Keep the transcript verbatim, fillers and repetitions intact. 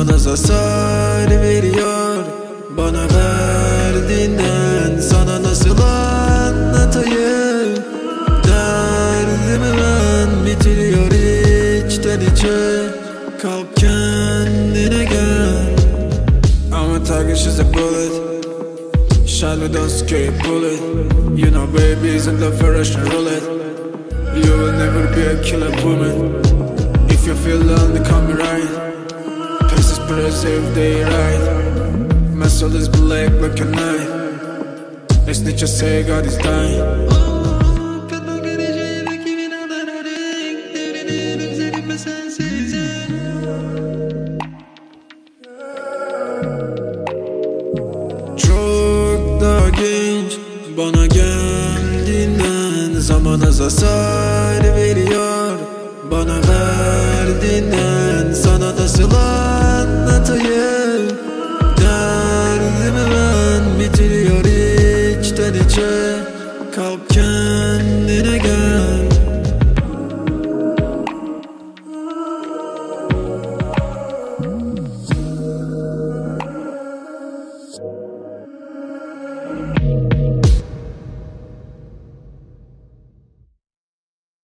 Zaman az hasar veriyor bana verdiğinden. Sana nasıl anlatayım derdimi ben, bitiriyor içten içe. Kalk kendine gel. Our target is a bullet, shot with don't scare a bullet. You know baby isn't the Russian roulette. You will never be a killer woman. If you feel lonely come right. Places press if they right. My soul is black like a night. Let's not just say God is dying. Çok daha genç bana geldiğinden. Zaman az hasar veriyor